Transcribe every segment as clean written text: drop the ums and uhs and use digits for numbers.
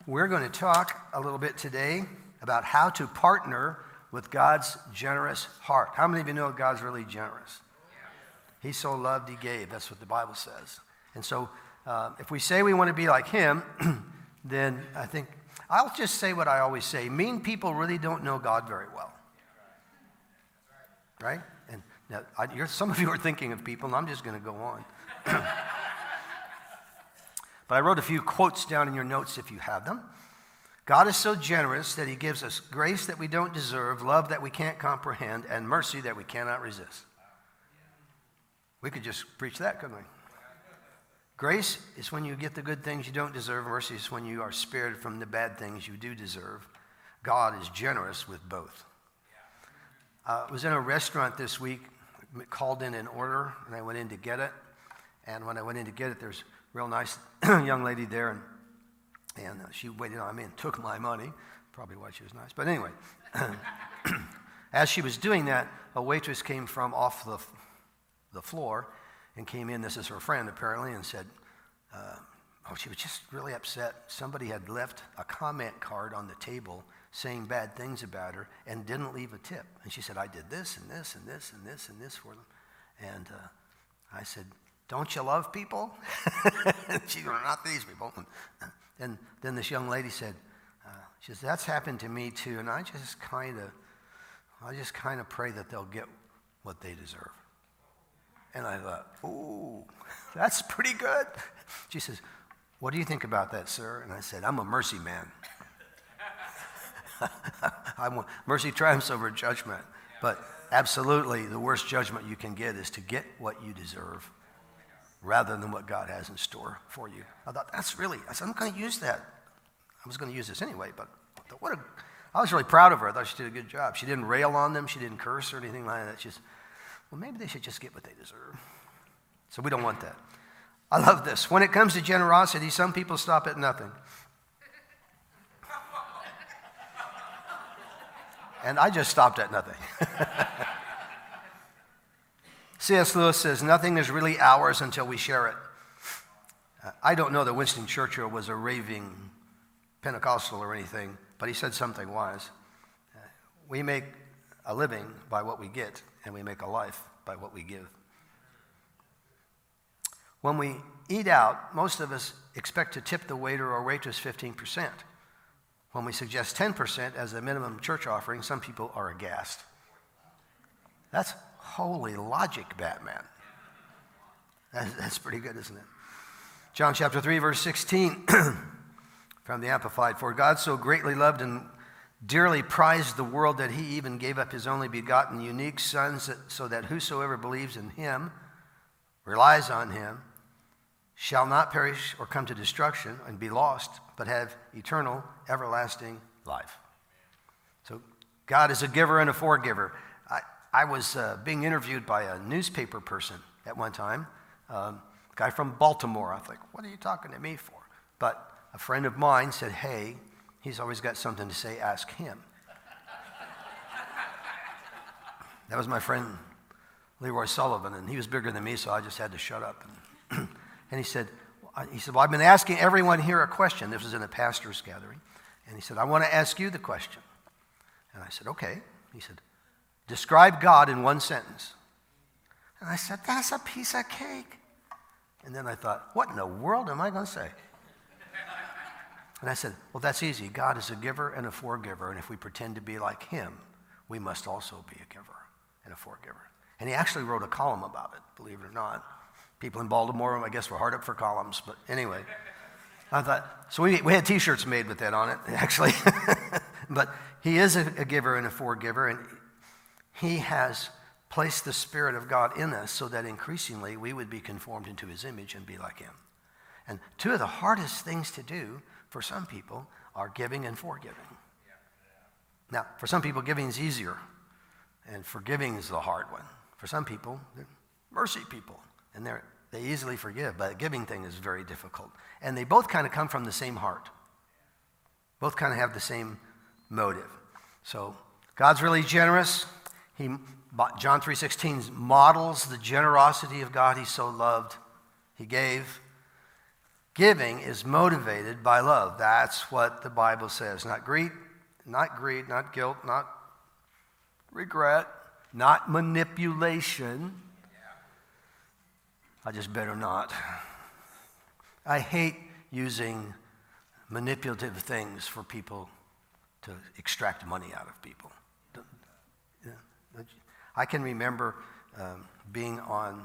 We're going to talk a little bit today about how to partner with God's generous heart. How many of you know God's really generous? He so loved, he gave. That's what the Bible says. And so if we say we want to be like him, then I think I'll just say what I always say. Mean people really don't know God very well. Right? And now, some of you are thinking of people, and I'm just going to go on. But I wrote a few quotes down in your notes if you have them. God is so generous that he gives us grace that we don't deserve, love that we can't comprehend, and mercy that we cannot resist. We could just preach that, couldn't we? Grace is when you get the good things you don't deserve. Mercy is when you are spared from the bad things you do deserve. God is generous with both. I was in a restaurant this week, called in an order, and I went in to get it. And when I went in to get it, there's a real nice young lady there, and she waited on me and took my money. Probably why she was nice. But anyway, as she was doing that, a waitress came from off the floor and came in. This is her friend, apparently, and said, she was just really upset. Somebody had left a comment card on the table saying bad things about her and didn't leave a tip. And she said, I did this and this and this and this and this for them. And I said, don't you love people? She said, not these people. And then this young lady said, she said, that's happened to me too. And I just kind of pray that they'll get what they deserve. And I thought, ooh, that's pretty good. She says, what do you think about that, sir? And I said, I'm a mercy man. Mercy triumphs over judgment. But absolutely, the worst judgment you can get is to get what you deserve rather than what God has in store for you. I thought, I said, I'm going to use that. I was going to use this anyway, but I was really proud of her. I thought she did a good job. She didn't rail on them. She didn't curse or anything like that. She just, well, maybe they should just get what they deserve. So we don't want that. I love this. When it comes to generosity, some people stop at nothing. And I just stopped at nothing. C.S. Lewis says, nothing is really ours until we share it. I don't know that Winston Churchill was a raving Pentecostal or anything, but he said something wise. We make a living by what we get, and we make a life by what we give. When we eat out, most of us expect to tip the waiter or waitress 15%. When we suggest 10% as a minimum church offering, some people are aghast. That's holy logic, Batman. That's pretty good, isn't it? John chapter 3, verse 16 from the Amplified. For God so greatly loved and dearly prized the world that he even gave up his only begotten unique Son, so that whosoever believes in him, relies on him, shall not perish or come to destruction and be lost, but have eternal, everlasting life. So God is a giver and a forgiver. I was being interviewed by a newspaper person at one time, a guy from Baltimore. I was like, what are you talking to me for? But a friend of mine said, hey, he's always got something to say, ask him. That was my friend Leroy Sullivan, and he was bigger than me, so I just had to shut up. And he said, well, I've been asking everyone here a question. This was in a pastor's gathering. And he said, I want to ask you the question. And I said, okay. He said, describe God in one sentence. And I said, that's a piece of cake. And then I thought, what in the world am I going to say? And I said, well, that's easy. God is a giver and a forgiver. And if we pretend to be like him, we must also be a giver and a forgiver. And he actually wrote a column about it, believe it or not. People in Baltimore, I guess, were hard up for columns. But anyway, I thought, so we had T-shirts made with that on it, actually. But he is a giver and a forgiver. And he has placed the Spirit of God in us so that increasingly we would be conformed into his image and be like him. And two of the hardest things to do for some people are giving and forgiving. Now, for some people, giving is easier, and forgiving is the hard one. For some people, they're mercy people, and they easily forgive, but the giving thing is very difficult. And they both kind of come from the same heart. Both kind of have the same motive. So God's really generous. John 3:16 models the generosity of God. He so loved, he gave. Giving is motivated by love. That's what the Bible says. Not greed, not guilt, not regret, not manipulation. I just better not. I hate using manipulative things for people to extract money out of people. I can remember being on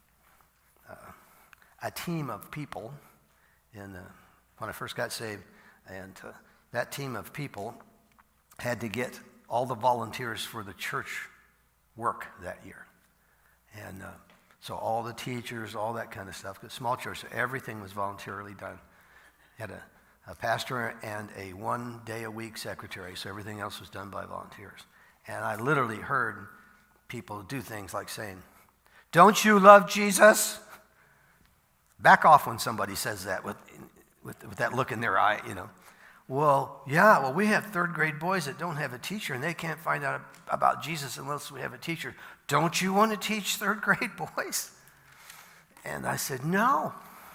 a team of people when I first got saved, and that team of people had to get all the volunteers for the church work that year. And so all the teachers, all that kind of stuff, because small church, so everything was voluntarily done. Had a pastor and a 1 day a week secretary, so everything else was done by volunteers. And I literally heard people do things like saying, "Don't you love Jesus?" Back off when somebody says that with that look in their eye, Well, yeah, we have third grade boys that don't have a teacher and they can't find out about Jesus unless we have a teacher. Don't you want to teach third grade boys? And I said, no.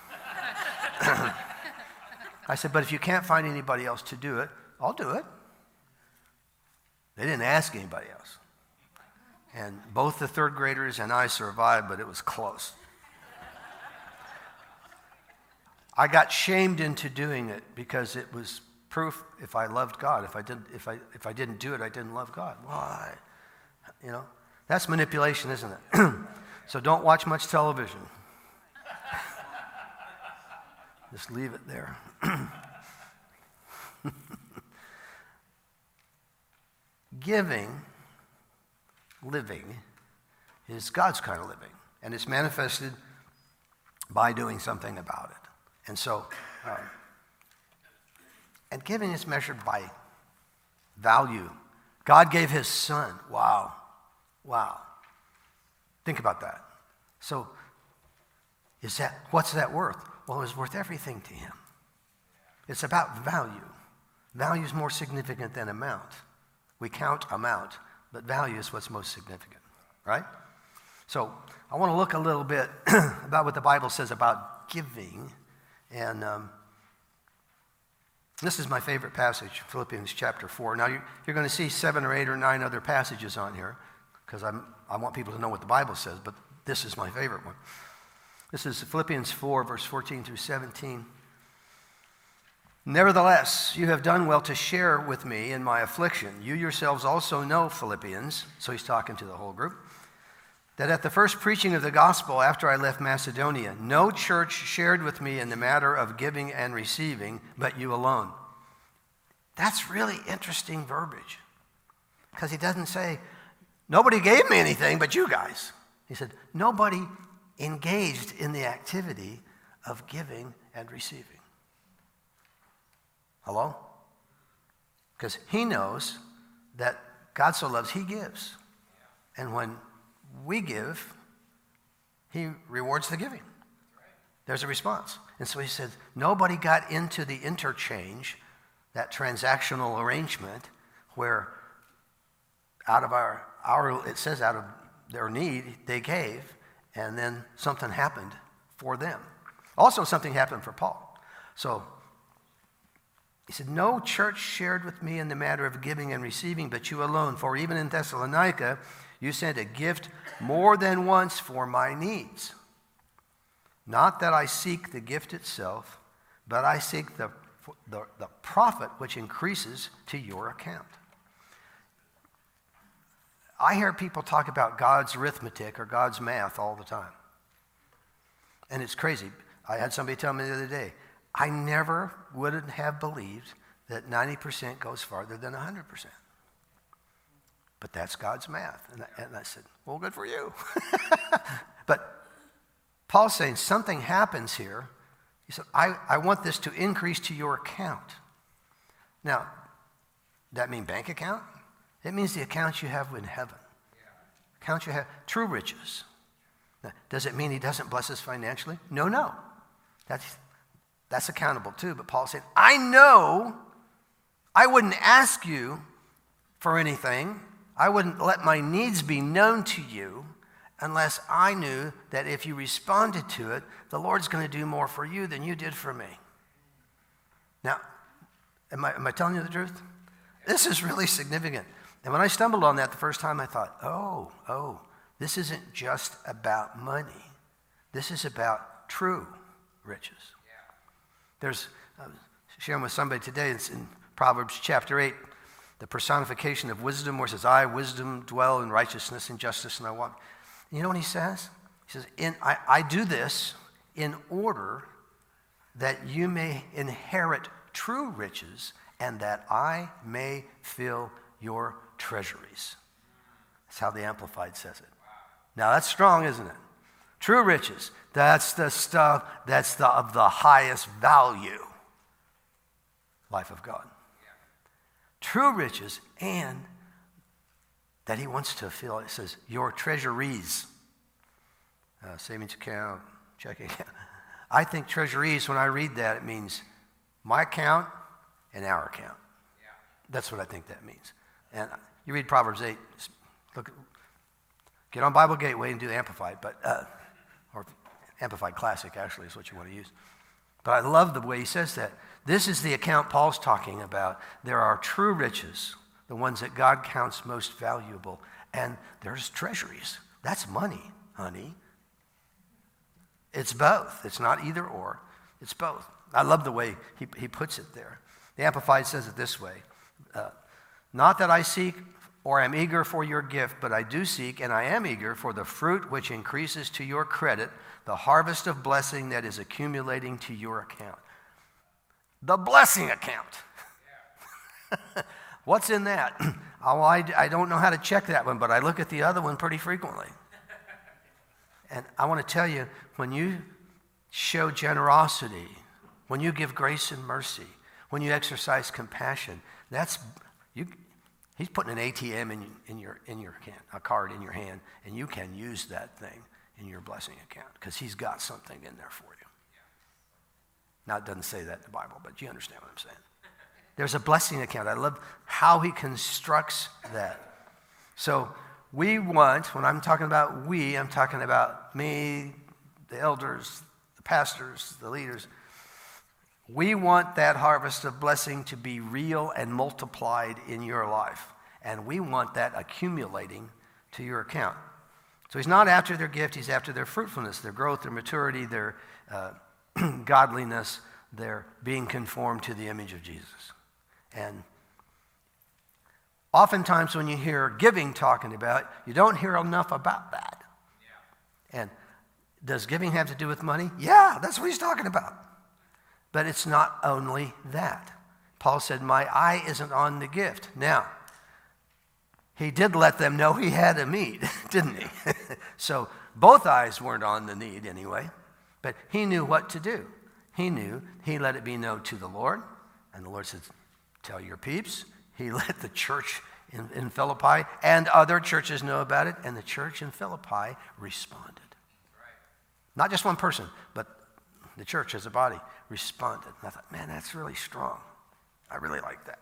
I said, but if you can't find anybody else to do it, I'll do it. They didn't ask anybody else. And both the third graders and I survived, but it was close. I got shamed into doing it because it was proof if I loved God. If I didn't do it, I didn't love God. Why? That's manipulation, isn't it? So don't watch much television. Just leave it there. Living is God's kind of living, and it's manifested by doing something about it. And so, and giving is measured by value. God gave his son. Wow. Think about that. So, what's that worth? Well, it was worth everything to him. It's about value. Value is more significant than amount. We count amount, but value is what's most significant, right? So, I want to look a little bit about what the Bible says about giving. And this is my favorite passage, Philippians chapter 4. Now, you're going to see 7 or 8 or 9 other passages on here because I want people to know what the Bible says, but this is my favorite one. This is Philippians 4, verse 14 through 17. Nevertheless, you have done well to share with me in my affliction. You yourselves also know, Philippians, so he's talking to the whole group, that at the first preaching of the gospel after I left Macedonia, no church shared with me in the matter of giving and receiving, but you alone. That's really interesting verbiage, because he doesn't say, nobody gave me anything but you guys. He said, nobody engaged in the activity of giving and receiving. Hello? Because he knows that God so loves, he gives. And when we give, he rewards the giving. There's a response. And so he said, nobody got into the interchange, that transactional arrangement, where out of it says out of their need, they gave, and then something happened for them. Also, something happened for Paul. So he said, no church shared with me in the matter of giving and receiving, but you alone. For even in Thessalonica, you sent a gift more than once for my needs. Not that I seek the gift itself, but I seek the profit which increases to your account. I hear people talk about God's arithmetic or God's math all the time. And it's crazy. I had somebody tell me the other day, I never would have believed that 90% goes farther than 100%. But that's God's math. And I said, well, good for you. But Paul's saying something happens here. He said, I want this to increase to your account. Now, does that mean bank account? It means the account you have in heaven. Account you have, true riches. Now, does it mean he doesn't bless us financially? No. That's accountable too. But Paul said, I know I wouldn't ask you for anything. I wouldn't let my needs be known to you unless I knew that if you responded to it, the Lord's going to do more for you than you did for me. Now, am I telling you the truth? This is really significant. And when I stumbled on that the first time, I thought, oh, this isn't just about money. This is about true riches. There's, sharing with somebody today, it's in Proverbs chapter 8, the personification of wisdom, where it says, I, wisdom, dwell in righteousness and justice, and I walk. You know what he says? He says, I do this in order that you may inherit true riches and that I may fill your treasuries. That's how the Amplified says it. Now that's strong, isn't it? True riches, that's the stuff that's of the highest value. Life of God. True riches, and that he wants to fill, it says, your treasuries. Savings account, checking account. I think treasuries, when I read that, it means my account and our account. That's what I think that means. And you read Proverbs 8, get on Bible Gateway and do Amplified, or Amplified Classic, actually, is what you want to use. But I love the way he says that. This is the account Paul's talking about. There are true riches, the ones that God counts most valuable, and there's treasuries. That's money, honey. It's both. It's not either or. It's both. I love the way he puts it there. The Amplified says it this way. Not that I seek or am eager for your gift, but I do seek and I am eager for the fruit which increases to your credit, the harvest of blessing that is accumulating to your account. The blessing account. What's in that? Oh, I don't know how to check that one, but I look at the other one pretty frequently. And I want to tell you, when you show generosity, when you give grace and mercy, when you exercise compassion, he's putting an ATM in your account, a card in your hand, and you can use that thing in your blessing account because he's got something in there for you. Now, it doesn't say that in the Bible, but you understand what I'm saying. There's a blessing account. I love how he constructs that. So we want, when I'm talking about we, I'm talking about me, the elders, the pastors, the leaders. We want that harvest of blessing to be real and multiplied in your life. And we want that accumulating to your account. So he's not after their gift, he's after their fruitfulness, their growth, their maturity, their godliness, their being conformed to the image of Jesus. And oftentimes when you hear giving talking about, you don't hear enough about that. Yeah. And does giving have to do with money? Yeah, that's what he's talking about. But it's not only that. Paul said, my eye isn't on the gift. Now, he did let them know he had a need, didn't he? So both eyes weren't on the need anyway, but he knew what to do. He knew, he let it be known to the Lord, and the Lord said, tell your peeps. He let the church in Philippi and other churches know about it, and the church in Philippi responded. Not just one person, but the church as a body responded. And I thought, man, that's really strong. I really like that.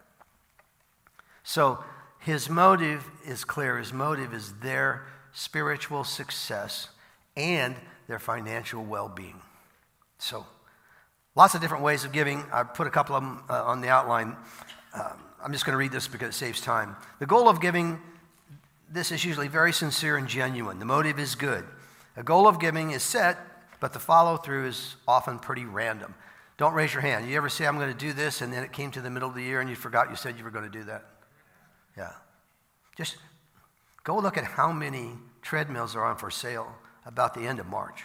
So his motive is clear. His motive is their spiritual success and their financial well-being. So lots of different ways of giving. I put a couple of them on the outline. I'm just going to read this because it saves time. The goal of giving, this is usually very sincere and genuine. The motive is good. A goal of giving is set, but the follow-through is often pretty random. Don't raise your hand. You ever say, I'm going to do this, and then it came to the middle of the year and you forgot you said you were going to do that? Yeah. Just go look at how many treadmills are on for sale about the end of March.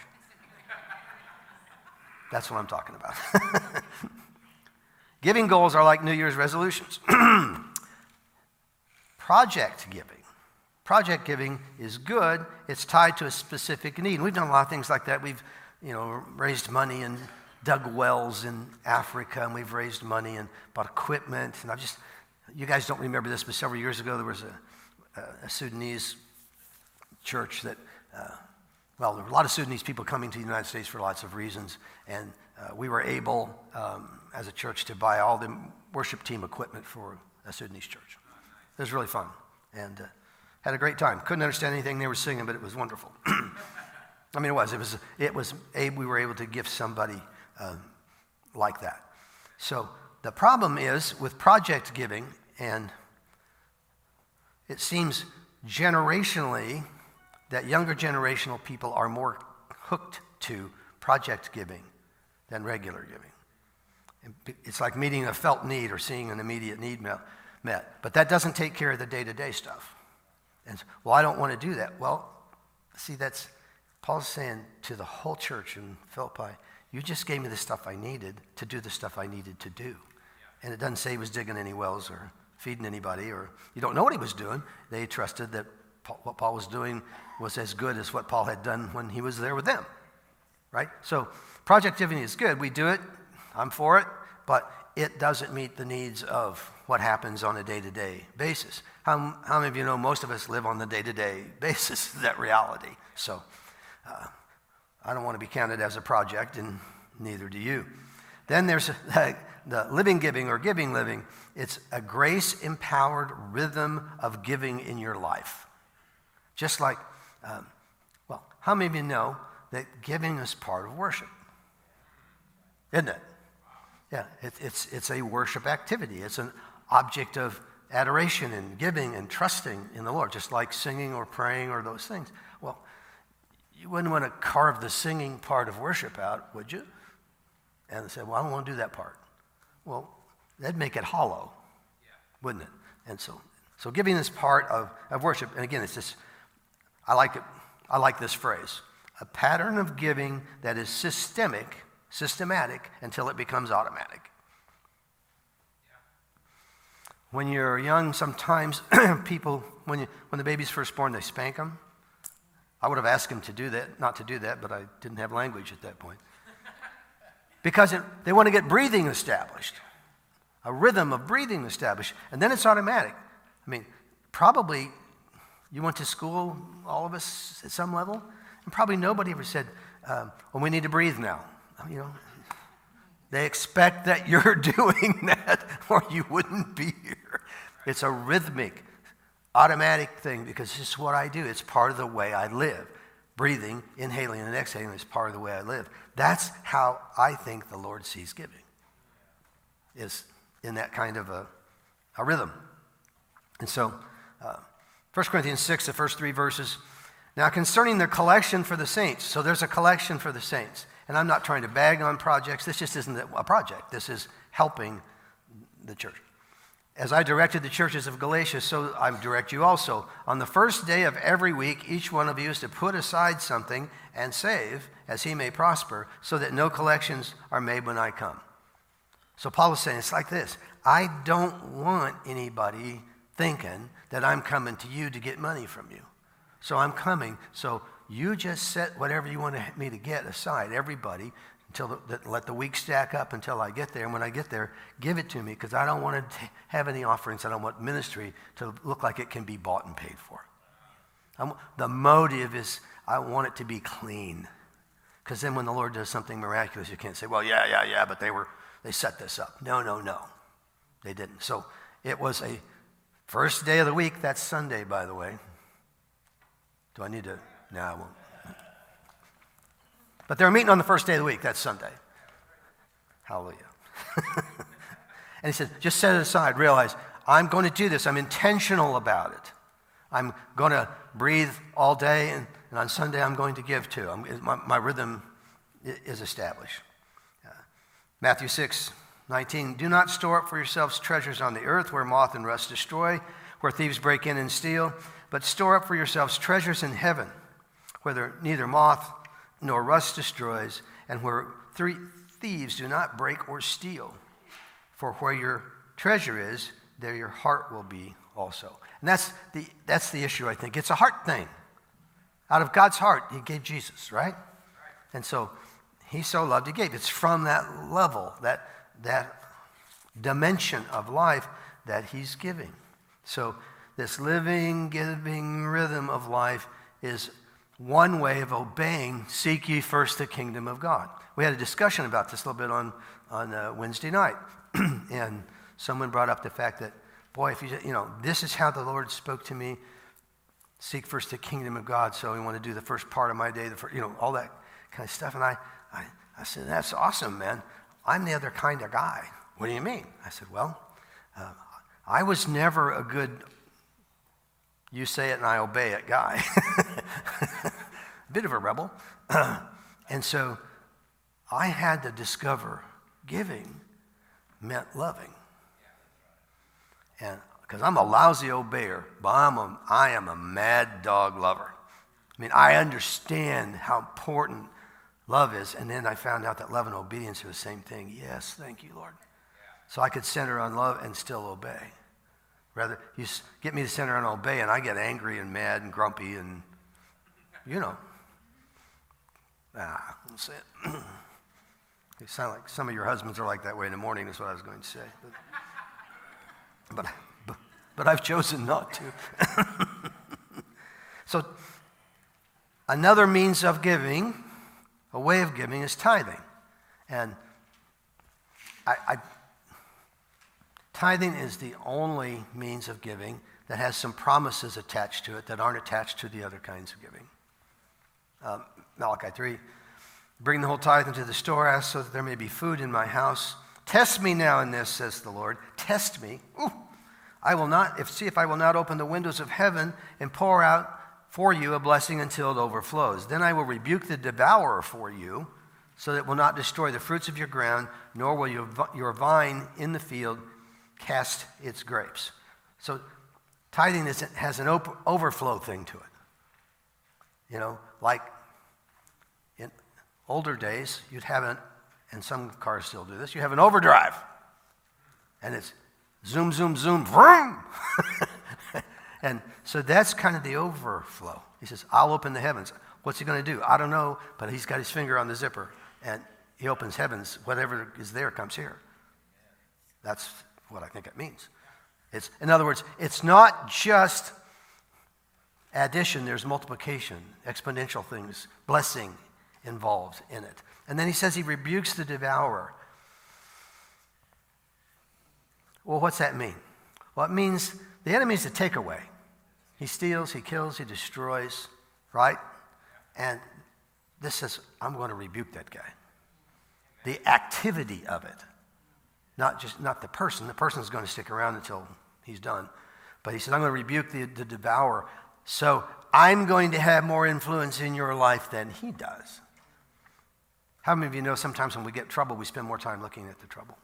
That's what I'm talking about. Giving goals are like New Year's resolutions. Project giving. Project giving is good. It's tied to a specific need. We've done a lot of things like that. We've, raised money and dug wells in Africa, and we've raised money and bought equipment. And you guys don't remember this, but several years ago there was a Sudanese church that, there were a lot of Sudanese people coming to the United States for lots of reasons, and we were able, as a church, to buy all the worship team equipment for a Sudanese church. It was really fun, and Had a great time. Couldn't understand anything they were singing, but it was wonderful. I mean, we were able to give somebody like that. So the problem is with project giving, and it seems generationally that younger generational people are more hooked to project giving than regular giving. It's like meeting a felt need or seeing an immediate need met. But that doesn't take care of the day-to-day stuff. And well, I don't want to do that. Well, see, that's Paul's saying to the whole church in Philippi, you just gave me the stuff I needed to do the stuff I needed to do. And it doesn't say he was digging any wells or feeding anybody, or you don't know what he was doing. They trusted that what Paul was doing was as good as what Paul had done when he was there with them, right? So project giving is good. We do it. I'm for it. But it doesn't meet the needs of what happens on a day-to-day basis. How many of you know most of us live on the day-to-day basis, that reality? So I don't want to be counted as a project, and neither do you. Then there's the living giving or giving living. It's a grace-empowered rhythm of giving in your life. Just like, how many of you know that giving is part of worship? Isn't it? Yeah, it's a worship activity. It's an object of adoration and giving and trusting in the Lord, just like singing or praying or those things. Well, you wouldn't want to carve the singing part of worship out, would you? And say, well, I don't want to do that part. Well, that'd make it hollow, wouldn't it? And so giving is part of worship. And again, it's just, I like it. I like this phrase. A pattern of giving that is systematic until it becomes automatic. When you're young, sometimes people, when the baby's first born, they spank them. I would have asked him not to do that, but I didn't have language at that point. Because they want to get breathing established, a rhythm of breathing established, and then it's automatic. I mean, probably you went to school, all of us at some level, and probably nobody ever said, well, we need to breathe now. You know, they expect that you're doing that or you wouldn't be here. It's a rhythmic, automatic thing because it's just what I do. It's part of the way I live. Breathing, inhaling, and exhaling is part of the way I live. That's how I think the Lord sees giving, is in that kind of a rhythm. And so, 1 Corinthians 6, the first 3 verses. Now, concerning the collection for the saints. So there's a collection for the saints. And I'm not trying to bag on projects. This just isn't a project. This is helping the church. As I directed the churches of Galatia, so I direct you also. On the first day of every week, each one of you is to put aside something and save as he may prosper, so that no collections are made when I come. So Paul is saying, it's like this. I don't want anybody thinking that I'm coming to you to get money from you. So I'm coming, so you just set whatever you want me to get aside, everybody, until let the week stack up until I get there. And when I get there, give it to me because I don't want to have any offerings. I don't want ministry to look like it can be bought and paid for. The motive is I want it to be clean. Because then when the Lord does something miraculous, you can't say, well, yeah, but they set this up. No. They didn't. So it was a first day of the week. That's Sunday, by the way. Do I need to? No, I won't. But they were meeting on the first day of the week. That's Sunday. Hallelujah. And he said, just set it aside. Realize, I'm going to do this. I'm intentional about it. I'm going to breathe all day, and on Sunday I'm going to give too. My rhythm is established. Matthew 6:19, do not store up for yourselves treasures on the earth where moth and rust destroy, where thieves break in and steal, but store up for yourselves treasures in heaven, where neither moth nor rust destroys, and where thieves do not break or steal. For where your treasure is, there your heart will be also. And that's the issue, I think. It's a heart thing. Out of God's heart, he gave Jesus, right? And so he so loved, he gave. It's from that level, that dimension of life that he's giving. So this living, giving rhythm of life is one way of obeying, seek ye first the kingdom of God. We had a discussion about this a little bit on Wednesday night. And someone brought up the fact that, boy, if this is how the Lord spoke to me seek first the kingdom of God. So we want to do the first part of my day, all that kind of stuff. And I said, that's awesome, man. I'm the other kind of guy. What do you mean? I said, well, I was never a good, you say it and I obey it guy. A bit of a rebel. And so I had to discover giving meant loving. And because I'm a lousy obeyer, but I am a mad dog lover. I mean, I understand how important love is, and then I found out that love and obedience are the same thing. Yes, thank you, Lord. So I could center on love and still obey. Rather, you get me to center on obey, and I get angry and mad and grumpy and, I'll say it. You sound like some of your husbands are like that way in the morning, is what I was going to say. But I've chosen not to. So another means of giving, a way of giving, is tithing. And tithing is the only means of giving that has some promises attached to it that aren't attached to the other kinds of giving. Malachi 3, bring the whole tithe into the storehouse so that there may be food in my house. Test me now in this, says the Lord. Test me. I will not, see if I will not open the windows of heaven and pour out for you a blessing until it overflows. Then I will rebuke the devourer for you, so that it will not destroy the fruits of your ground, nor will your vine in the field cast its grapes. So tithing has an overflow thing to it. Like in older days, you'd have and some cars still do this, you have an overdrive. And it's zoom, zoom, zoom, vroom. And so that's kind of the overflow. He says, I'll open the heavens. What's he going to do? I don't know, but he's got his finger on the zipper, and he opens heavens. Whatever is there comes here. That's what I think it means. In other words, it's not just addition. There's multiplication, exponential things, blessing involved in it. And then he says he rebukes the devourer. Well, what's that mean? Well, it means the enemy is a takeaway. He steals, he kills, he destroys, right? And this says, I'm going to rebuke that guy. The activity of it, not the person. The person is going to stick around until he's done. But he says, I'm going to rebuke the devourer. So I'm going to have more influence in your life than he does. How many of you know sometimes when we get trouble, we spend more time looking at the trouble?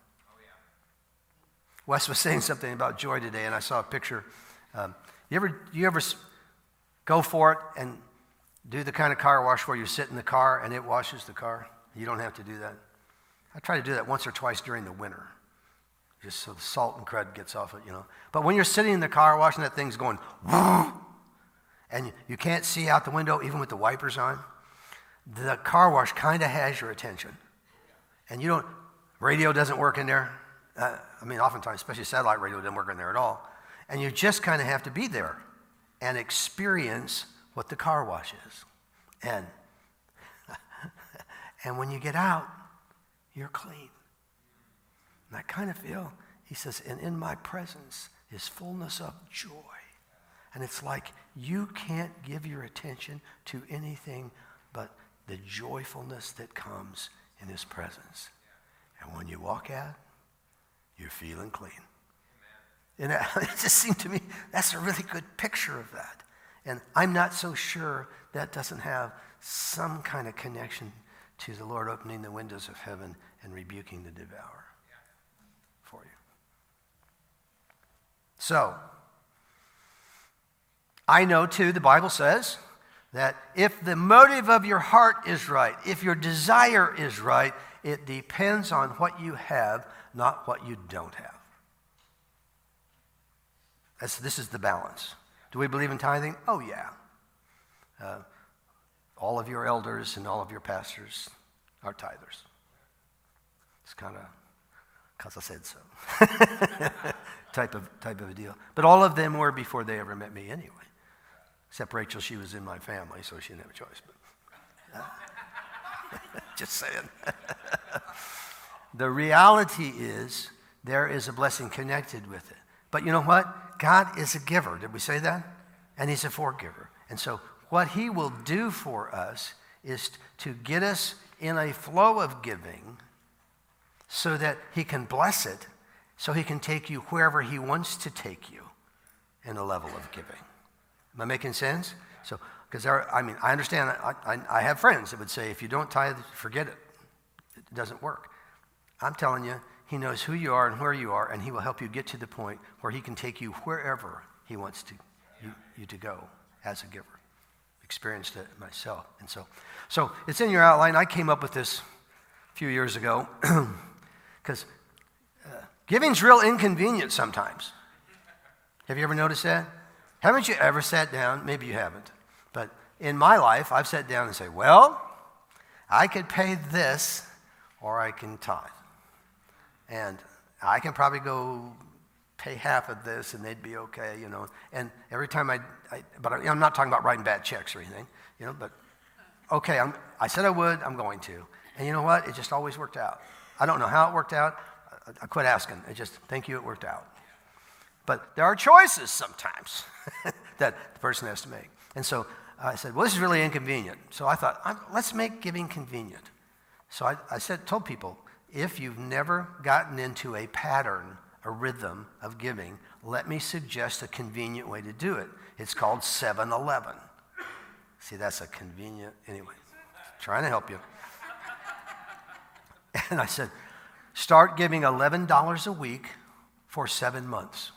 Wes was saying something about joy today, and I saw a picture. You ever go for it and do the kind of car wash where you sit in the car and it washes the car? You don't have to do that. I try to do that once or twice during the winter, just so the salt and crud gets off it, But when you're sitting in the car wash and that thing's going, and you can't see out the window even with the wipers on, the car wash kind of has your attention. And radio doesn't work in there. Oftentimes, especially satellite radio, doesn't work in there at all. And you just kind of have to be there and experience what the car wash is. And when you get out, you're clean. And I kind of feel, he says, and in my presence is fullness of joy. And it's like you can't give your attention to anything but the joyfulness that comes in his presence. And when you walk out, you're feeling clean. And it just seemed to me that's a really good picture of that. And I'm not so sure that doesn't have some kind of connection to the Lord opening the windows of heaven and rebuking the devourer for you. So, I know too, the Bible says that if the motive of your heart is right, if your desire is right, it depends on what you have, not what you don't have. This is the balance. Do we believe in tithing? Oh, yeah. All of your elders and all of your pastors are tithers. It's kind of because I said so type of a deal. But all of them were before they ever met me anyway. Except Rachel, she was in my family, so she didn't have a choice. But just saying. The reality is there is a blessing connected with it. But you know what? God is a giver. Did we say that? and he's a forgiver. And so what he will do for us is to get us in a flow of giving so that he can bless it, so he can take you wherever he wants to take you in a level of giving. Am I making sense? So, because I understand, I have friends that would say, if you don't tithe, forget it. It doesn't work. I'm telling you, he knows who you are and where you are, and he will help you get to the point where he can take you wherever he wants you to go as a giver. Experienced it myself. And so it's in your outline. I came up with this a few years ago because giving's real inconvenient sometimes. Have you ever noticed that? Haven't you ever sat down? Maybe you haven't. But in my life, I've sat down and say, well, I could pay this or I can tithe. And I can probably go pay half of this and they'd be okay, you know. And every time I'm not talking about writing bad checks or anything, you know, but okay, I said I would, I'm going to. And you know what? It just always worked out. I don't know how it worked out. I quit asking. Thank you, it worked out. But there are choices sometimes that the person has to make. And so I said, well, this is really inconvenient. So I thought, let's make giving convenient. So I told people, if you've never gotten into a pattern, a rhythm of giving, let me suggest a convenient way to do it. It's called 7-Eleven. See, that's a convenient, anyway, trying to help you. And I said, start giving $11 a week for 7 months.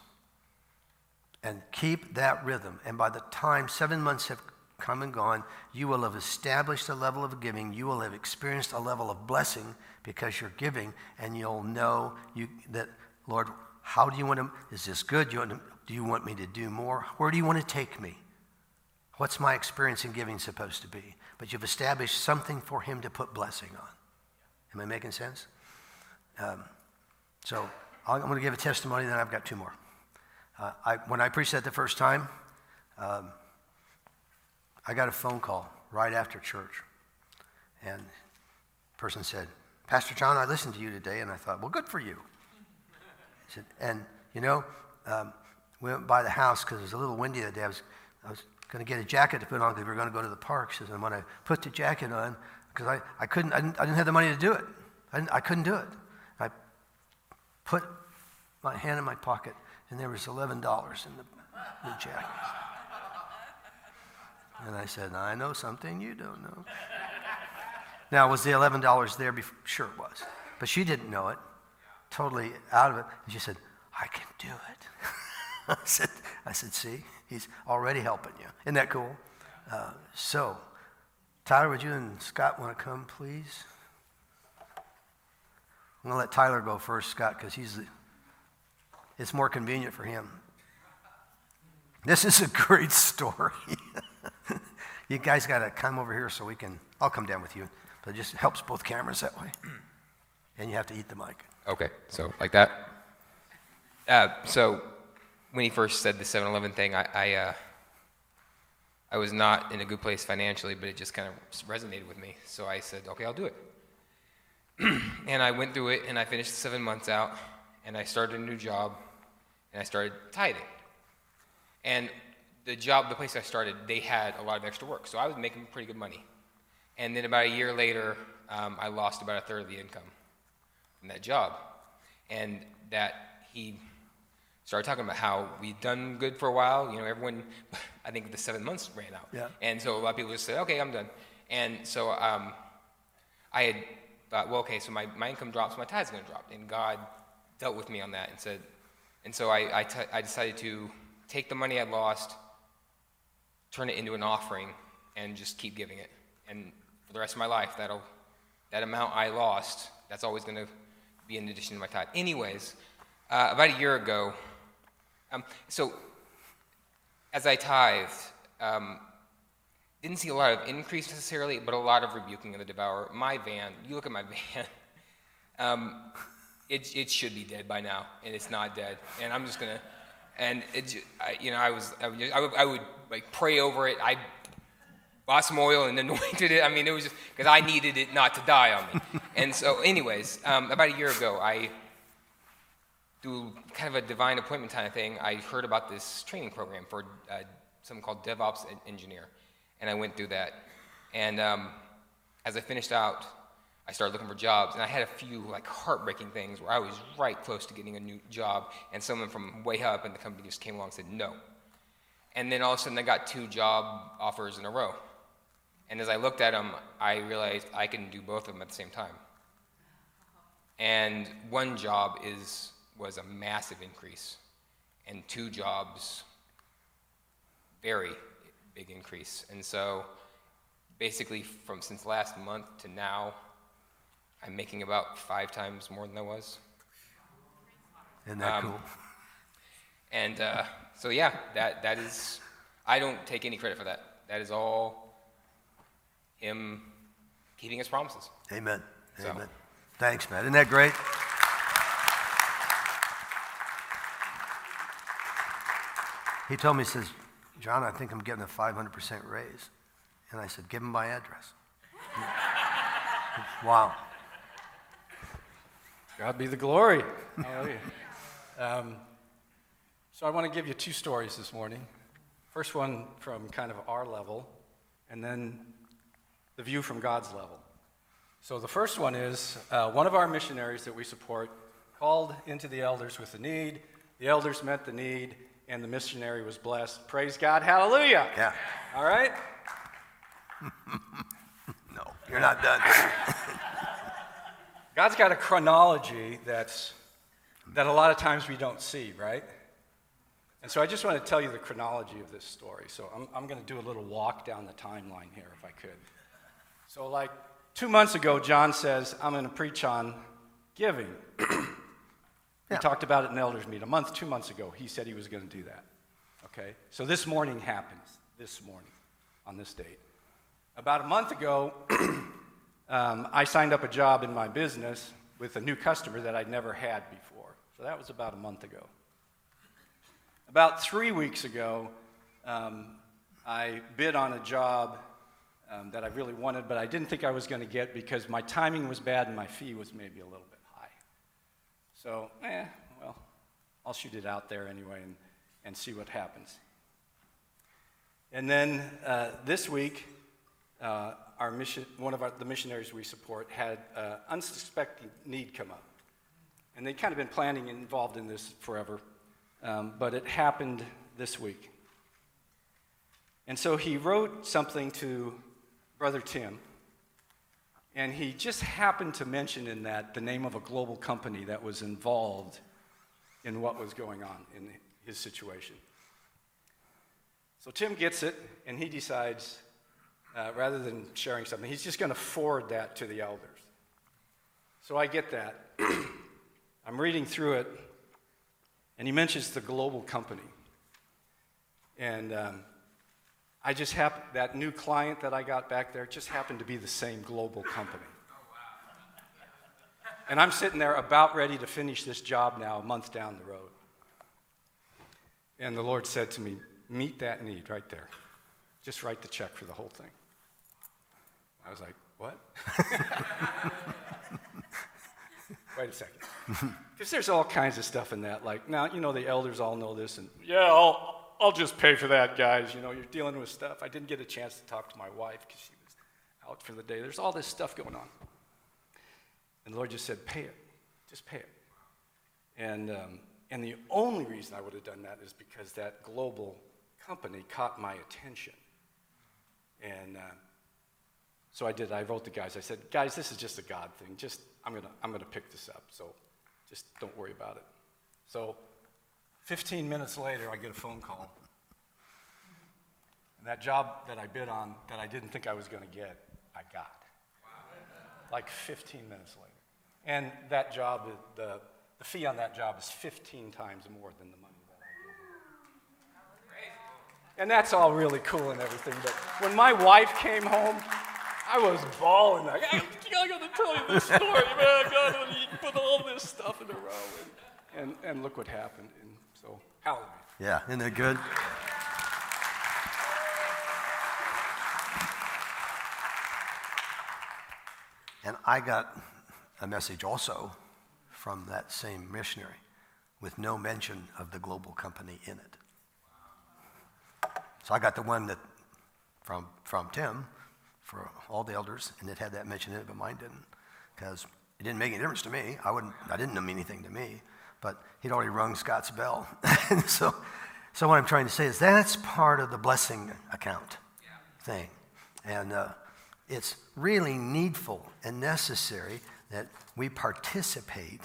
And keep that rhythm. And by the time 7 months have come and gone, you will have established a level of giving. You will have experienced a level of blessing because you're giving, and you'll know that, Lord, how do you want to, is this good? Do you want me to do more? Where do you want to take me? What's my experience in giving supposed to be? But you've established something for him to put blessing on. Am I making sense? So I'm going to give a testimony, then I've got 2 more. When I preached that the first time, I got a phone call right after church. And the person said, Pastor John, I listened to you today. And I thought, well, good for you. He said, and, you know, we went by the house because it was a little windy that day. I was going to get a jacket to put on because we were going to go to the park. He says, and when I put the jacket on, because I didn't have the money to do it. I couldn't do it. I put my hand in my pocket, and there was $11 in the jacket. And I said, I know something you don't know. Now, was the $11 there before? Sure it was. But she didn't know it, totally out of it. And she said, I can do it. I said, see, he's already helping you. Isn't that cool? So, Tyler, would you and Scott want to come, please? I'm going to let Tyler go first, Scott, because it's more convenient for him. This is a great story. You guys got to come over here so I'll come down with you. But it just helps both cameras that way. And you have to eat the mic. Okay, so like that. So when he first said the 7-Eleven thing, I was not in a good place financially, but it just kind of resonated with me. So I said, okay, I'll do it. And I went through it, and I finished the 7 months out, and I started a new job, and I started tithing. And the place I started, they had a lot of extra work, so I was making pretty good money. And then about a year later, I lost about a third of the income from that job. And that he started talking about how we'd done good for a while. You know, everyone, I think the 7 months ran out. Yeah. And so a lot of people just said, okay, I'm done. And so I had thought, well, okay, so my income drops, my tithe's going to drop. And God dealt with me on that and said, and so I decided to take the money I lost, turn it into an offering, and just keep giving it. And for the rest of my life, that amount I lost, that's always going to be in addition to my tithe. Anyways, about a year ago, so as I tithed, didn't see a lot of increase necessarily, but a lot of rebuking of the devourer. My van, you look at my van, it should be dead by now, and it's not dead. And I'm just gonna, and I would like pray over it. I bought some oil and anointed it. I mean, it was just because I needed it not to die on me. And so, anyways, about a year ago, I do kind of a divine appointment kind of thing. I heard about this training program for something called DevOps engineer, and I went through that. And as I finished out, I started looking for jobs, and I had a few like heartbreaking things where I was right close to getting a new job, and someone from way up in the company just came along and said no. And then all of a sudden I got 2 job offers in a row. And as I looked at them, I realized I can do both of them at the same time. And 1 job was a massive increase, and 2 jobs, very big increase. And so basically since last month to now, I'm making about 5 times more than I was. Isn't that cool? And so yeah, that is, I don't take any credit for that. That is all him keeping his promises. Amen. So. Amen. Thanks, Matt. Isn't that great? He told me, he says, John, I think I'm getting a 500% raise. And I said, give him my address. Wow. God be the glory. Hallelujah. So I want to give you 2 stories this morning. First one from kind of our level, and then the view from God's level. So the first one is one of our missionaries that we support called into the elders with a need. The elders met the need, and the missionary was blessed. Praise God. Hallelujah. Yeah. All right? No, you're not done. God's got a chronology that a lot of times we don't see, right? And so I just want to tell you the chronology of this story. So I'm going to do a little walk down the timeline here, if I could. So like 2 months ago, John says, I'm going to preach on giving. We talked about it in elders meet. 2 months ago, he said he was going to do that. Okay? So this morning happens, this morning, on this date. About a month ago, I signed up a job in my business with a new customer that I'd never had before. So that was about a month ago. About 3 weeks ago, I bid on a job that I really wanted, but I didn't think I was going to get because my timing was bad and my fee was maybe a little bit high. So, well, I'll shoot it out there anyway and see what happens. And then this week, one of the missionaries we support had an unsuspected need come up. And they'd kind of been planning and involved in this forever, but it happened this week. And so he wrote something to Brother Tim, and he just happened to mention in that the name of a global company that was involved in what was going on in his situation. So Tim gets it, and he decides, rather than sharing something, he's just going to forward that to the elders. So I get that. I'm reading through it, and he mentions the global company. And that new client that I got back there just happened to be the same global company. And I'm sitting there about ready to finish this job now, a month down the road. And the Lord said to me, meet that need right there. Just write the check for the whole thing. I was like, what? Wait a second. Because there's all kinds of stuff in that. Like, now, the elders all know this. And, I'll just pay for that, guys. You're dealing with stuff. I didn't get a chance to talk to my wife because she was out for the day. There's all this stuff going on. And the Lord just said, pay it. Just pay it. And the only reason I would have done that is because that global company caught my attention. And so I did. I wrote the guys. I said, guys, this is just a God thing. I'm gonna pick this up. So just don't worry about it. So 15 minutes later, I get a phone call. And that job that I bid on that I didn't think I was going to get, I got. Like 15 minutes later. And that job, the fee on that job is 15 times more than the money that I gave. And that's all really cool and everything, but when my wife came home, I was bawling. Like, I got to tell you this story, man. I got to put all this stuff in a row. And look what happened. And so, hallelujah. Yeah, isn't that good? And I got a message also from that same missionary with no mention of the global company in it. So I got the one that from Tim for all the elders, and it had that mentioned in it, but mine didn't, because it didn't make any difference to me. I didn't mean anything to me, but he'd already rung Scott's bell. And so what I'm trying to say is that's part of the blessing account thing. And it's really needful and necessary that we participate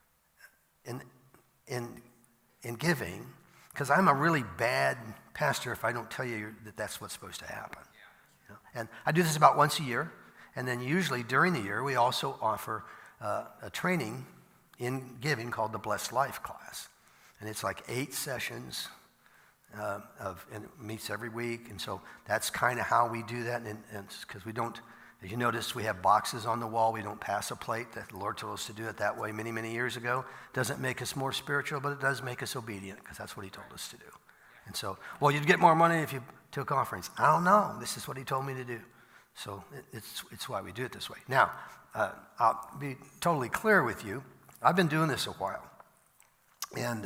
in giving, because I'm a really bad pastor if I don't tell you that that's what's supposed to happen. You know? And I do this about once a year, and then usually during the year we also offer a training in giving called the Blessed Life class. And it's like 8 sessions, and it meets every week. And so that's kind of how we do that. And because we don't, as you notice, we have boxes on the wall. We don't pass a plate. That the Lord told us to do it that way many, many years ago. Doesn't make us more spiritual, but it does make us obedient, because that's what he told us to do. And so, well, you'd get more money if you took offerings. I don't know. This is what he told me to do. So it's why we do it this way. Now, I'll be totally clear with you. I've been doing this a while. And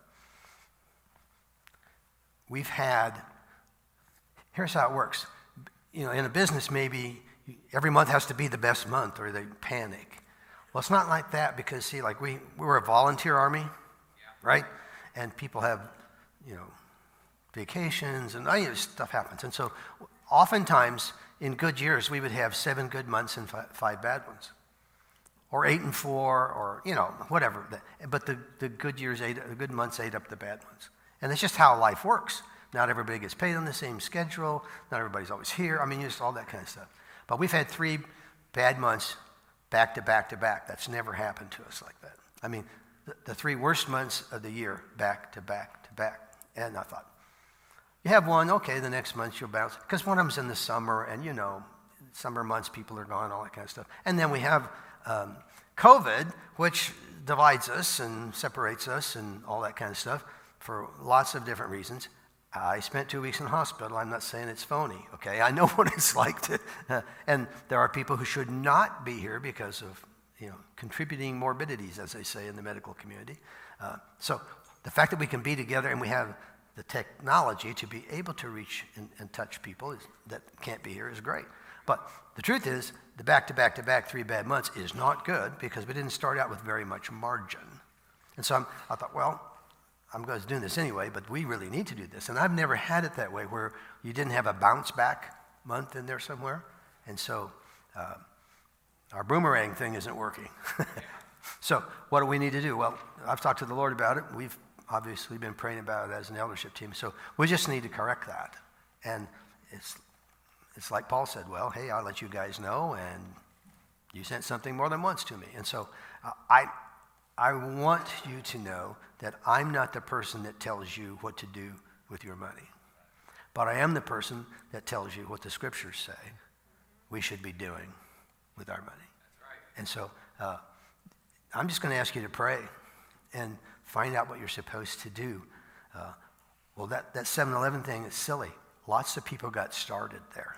we've had, here's how it works. You know, in a business, maybe every month has to be the best month or they panic. Well, it's not like that, because, see, like we're a volunteer army, right? And people have, you know, vacations and stuff happens. And so oftentimes in good years, we would have 7 good months and 5 bad ones. Or 8 and 4, or, you know, whatever. But the good years, the good months ate up the bad ones. And it's just how life works. Not everybody gets paid on the same schedule. Not everybody's always here. I mean, just all that kind of stuff. But we've had 3 bad months back to back to back. That's never happened to us like that. I mean, the 3 worst months of the year, back to back to back. And I thought, you have one, okay, the next month you'll bounce. Because one of them's in the summer, and, you know, summer months, people are gone, all that kind of stuff. And then we have COVID, which divides us and separates us and all that kind of stuff for lots of different reasons. I spent 2 weeks in the hospital. I'm not saying it's phony, okay? I know what it's like to, and there are people who should not be here because of, you know, contributing morbidities, as they say in the medical community. So the fact that we can be together and we have the technology to be able to reach and touch people that can't be here is great. But the truth is, the back-to-back-to-back 3 bad months is not good, because we didn't start out with very much margin. And so I thought, well, I'm going to do this anyway, but we really need to do this. And I've never had it that way, where you didn't have a bounce-back month in there somewhere. And so our boomerang thing isn't working. So what do we need to do? Well, I've talked to the Lord about it. We've obviously been praying about it as an eldership team. So we just need to correct that. And it's like Paul said, well, hey, I'll let you guys know, and you sent something more than once to me. And so I want you to know that I'm not the person that tells you what to do with your money. But I am the person that tells you what the scriptures say we should be doing with our money. That's right. And so I'm just going to ask you to pray and find out what you're supposed to do. Well, that 7-Eleven thing is silly. Lots of people got started there.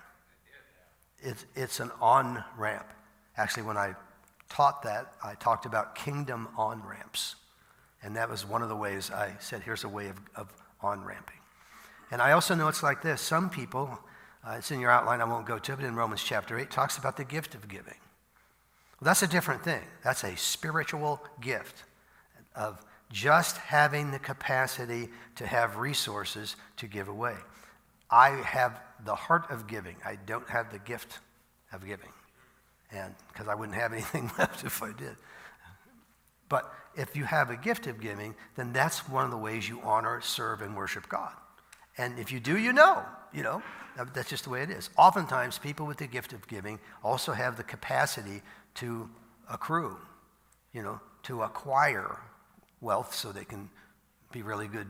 It's an on-ramp. Actually, when I taught that, I talked about kingdom on-ramps. And that was one of the ways I said, here's a way of on-ramping. And I also know it's like this. Some people, it's in your outline, I won't go to it, but in Romans chapter 8, talks about the gift of giving. Well, that's a different thing. That's a spiritual gift of just having the capacity to have resources to give away. I have the heart of giving. I don't have the gift of giving. And because I wouldn't have anything left if I did. But if you have a gift of giving, then that's one of the ways you honor, serve, and worship God. And if you do, you know, that's just the way it is. Oftentimes, people with the gift of giving also have the capacity to accrue, to acquire wealth so they can be really good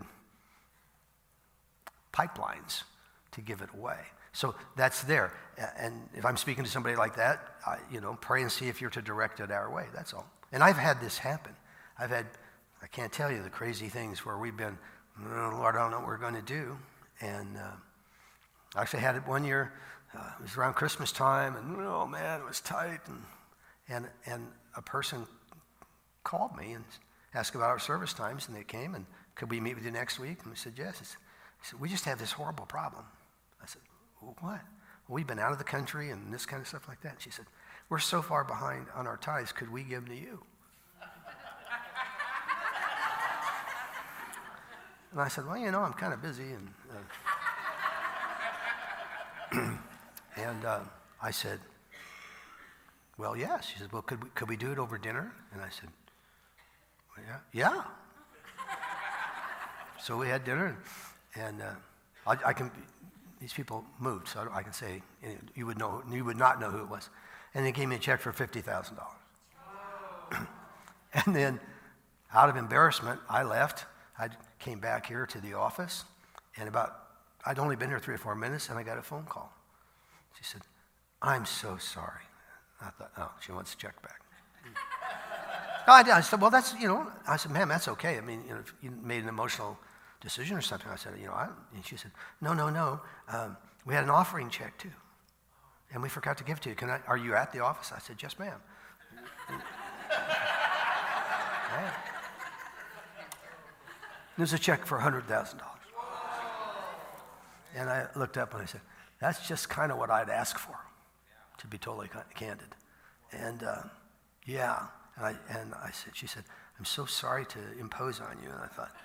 pipelines to give it away. So that's there. And if I'm speaking to somebody like that, pray and see if you're to direct it our way. That's all. And I've had this happen. I can't tell you the crazy things where we've been, oh, Lord, I don't know what we're going to do. And I actually had it one year. It was around Christmas time, and oh man, it was tight. And a person called me and asked about our service times, and they came and could we meet with you next week? And we said yes. He said, we just have this horrible problem. I said, well, what? Well, we've been out of the country and this kind of stuff like that. And she said, we're so far behind on our tithes, could we give them to you? And I said, well, I'm kind of busy. And I said, well, yes. She said, well, could we do it over dinner? And I said, well, yeah. So we had dinner, and I can. These people moved, so I can say you would not know who it was. And they gave me a check for $50,000. And then, out of embarrassment, I left. I came back here to the office, and I'd only been here 3 or 4 minutes, and I got a phone call. She said, I'm so sorry. I thought, oh, she wants the check back. I said, well, that's, I said, ma'am, that's okay. I mean, if you made an emotional decision or something. I said, and she said, no. We had an offering check too, and we forgot to give it to you. Are you at the office? I said, yes, ma'am. Right. There's a check for $100,000. And I looked up and I said, that's just kind of what I'd ask for, to be totally candid. And yeah, and I said, she said, I'm so sorry to impose on you. And I thought,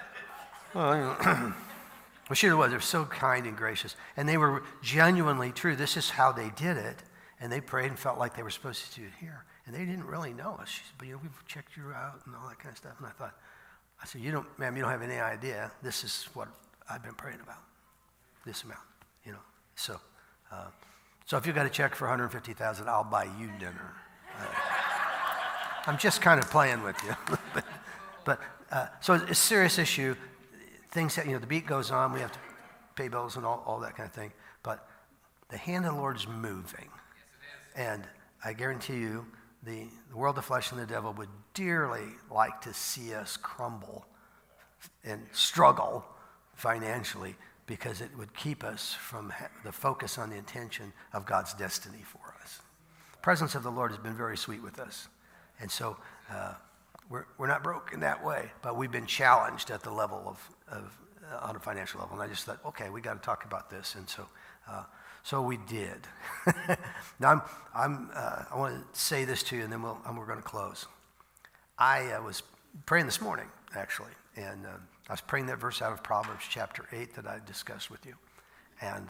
well, she was. They were so kind and gracious. And they were genuinely true. This is how they did it. And they prayed and felt like they were supposed to do it here. And they didn't really know us. She said, but we've checked you out and all that kind of stuff. And I said, ma'am, you don't have any idea. This is what I've been praying about. This amount, So, so if you got a check for $150,000, I'll buy you dinner. I'm just kind of playing with you. but so it's a serious issue. Things that, the beat goes on. We have to pay bills and all that kind of thing. But the hand of the Lord is moving. And I guarantee you, the world, the flesh, and the devil would dearly like to see us crumble and struggle financially, because it would keep us from the focus on the intention of God's destiny for us. The presence of the Lord has been very sweet with us. And so we're not broke in that way, but we've been challenged at the level of on a financial level. And I just thought, okay, we got to talk about this. And so we did. Now I want to say this to you, and then we're going to close. I was praying this morning, actually, and I was praying that verse out of Proverbs chapter 8 that I discussed with you. And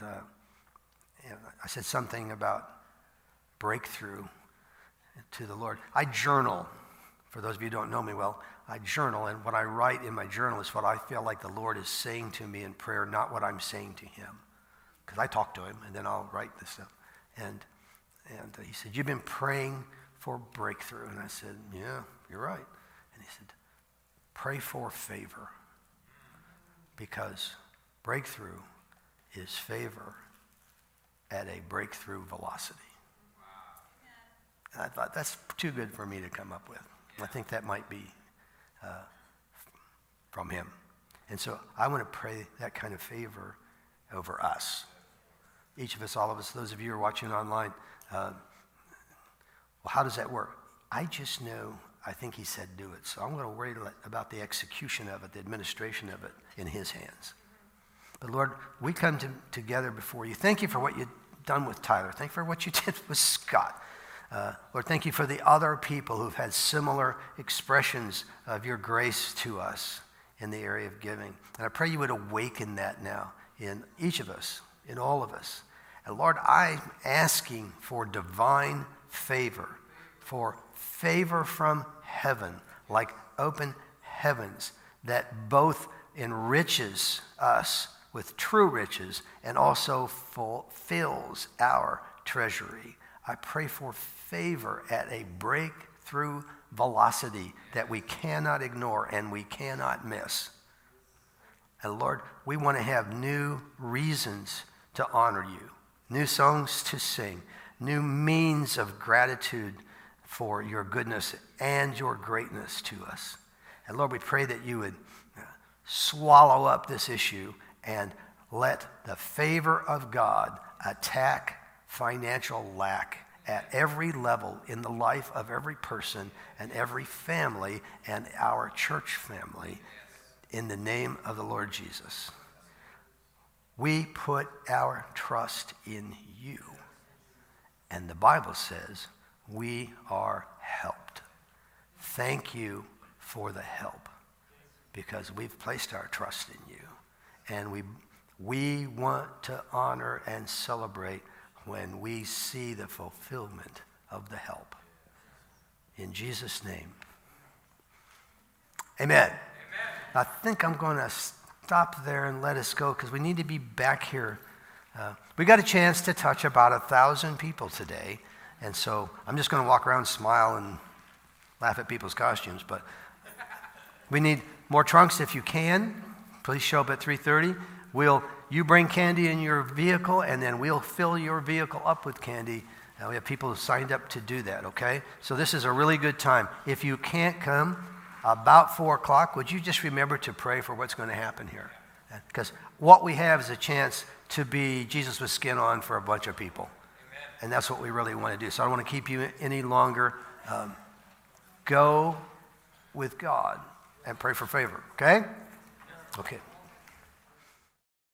I said something about breakthrough to the Lord. I journal. For those of you who don't know me well, I journal, and what I write in my journal is what I feel like the Lord is saying to me in prayer, not what I'm saying to him. Because I talk to him, and then I'll write this stuff. And he said, you've been praying for breakthrough. And I said, yeah, you're right. And he said, pray for favor. Because breakthrough is favor at a breakthrough velocity. And I thought, that's too good for me to come up with. I think that might be from him. And so I want to pray that kind of favor over us. Each of us, all of us, those of you who are watching online, well, how does that work? I just know, I think he said do it. So I'm going to worry about the execution of it, the administration of it in his hands. But Lord, we come together before you. Thank you for what you've done with Tyler. Thank you for what you did with Scott. Lord, thank you for the other people who've had similar expressions of your grace to us in the area of giving. And I pray you would awaken that now in each of us, in all of us. And Lord, I'm asking for divine favor, for favor from heaven, like open heavens, that both enriches us with true riches and also fulfills our treasury. I pray for favor at a breakthrough velocity that we cannot ignore and we cannot miss. And Lord, we want to have new reasons to honor you, new songs to sing, new means of gratitude for your goodness and your greatness to us. And Lord, we pray that you would swallow up this issue and let the favor of God attack financial lack at every level in the life of every person and every family and our church family in the name of the Lord Jesus. We put our trust in you. And the Bible says we are helped. Thank you for the help, because we've placed our trust in you. And we want to honor and celebrate when we see the fulfillment of the help. In Jesus' name, amen. Amen. I think I'm going to stop there and let us go, because we need to be back here. We got a chance to touch about 1,000 people today, and so I'm just going to walk around, smile, and laugh at people's costumes. But we need more trunks if you can. Please show up at 3:30. You bring candy in your vehicle, and then we'll fill your vehicle up with candy. We have people who signed up to do that, okay? So this is a really good time. If you can't come, about 4 o'clock, would you just remember to pray for what's going to happen here? Because what we have is a chance to be Jesus with skin on for a bunch of people. Amen. And that's what we really want to do. So I don't want to keep you any longer. Go with God and pray for favor, okay? Okay.